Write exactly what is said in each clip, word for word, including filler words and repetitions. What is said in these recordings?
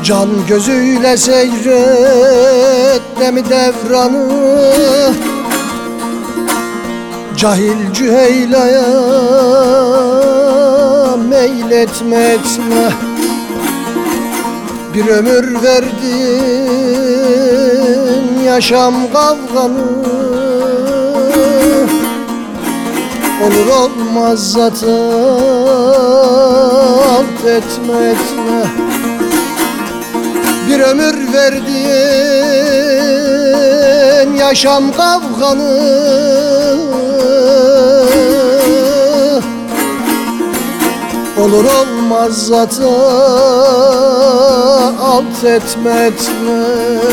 Can gözüyle seyret demi devranı, cahil cüheylaya meyletme etme. Bir ömür verdin yaşam kavganı, olur olmaz zata alt etme etme. Bir ömür verdin yaşam kavganı, olur olmaz zata alt etme etme.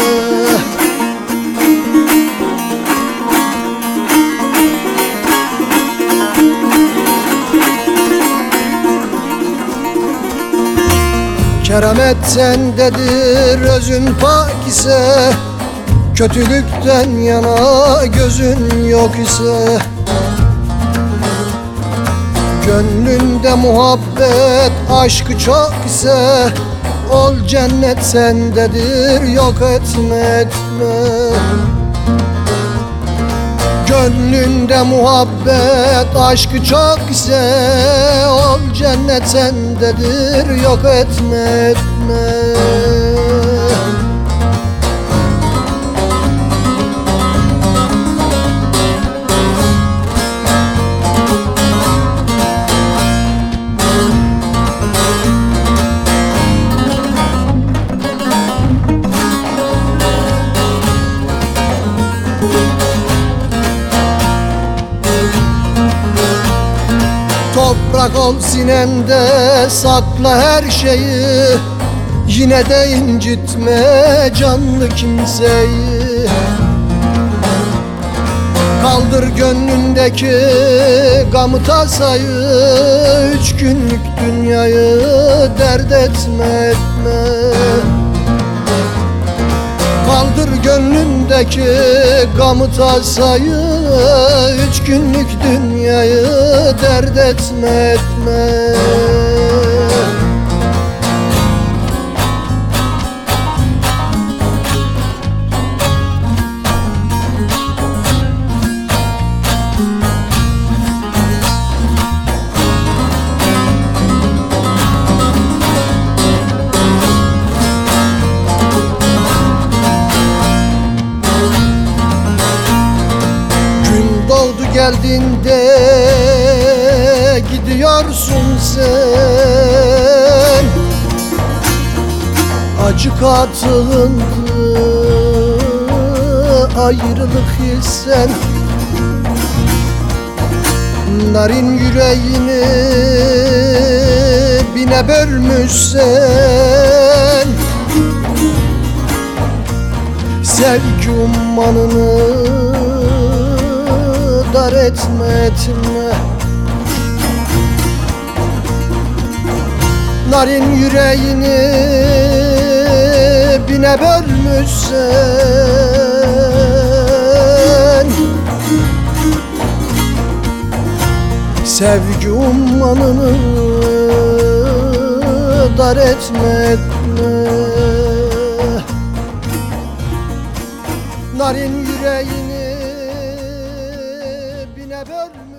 Keramet sendedir özün pak ise, kötülükten yana gözün yok ise. Gönlünde muhabbet aşkı çok ise, ol cennet sendedir yok etme etme. Gönlünde muhabbet aşkı çok ise, ol cennet sendedir yok etme etme. Toprak ol sinende, sakla her şeyi, yine de incitme canlı kimseyi. Kaldır gönlündeki gamı tasayı, üç günlük dünyayı dert etme etme. Kaldır gönlündeki gamı tasayı, üç günlük dünyayı dert etme etme. Geldiğinde gidiyorsun sen, acı katılındı ayrılık hissen. Narin yüreğini bine bölmüşsen, sevgi ummanını dar etme etme. Narin yüreğini bine bölmüşsen, sevgi ummanını dar etme etme. Narin yüreğini bine bölmüş.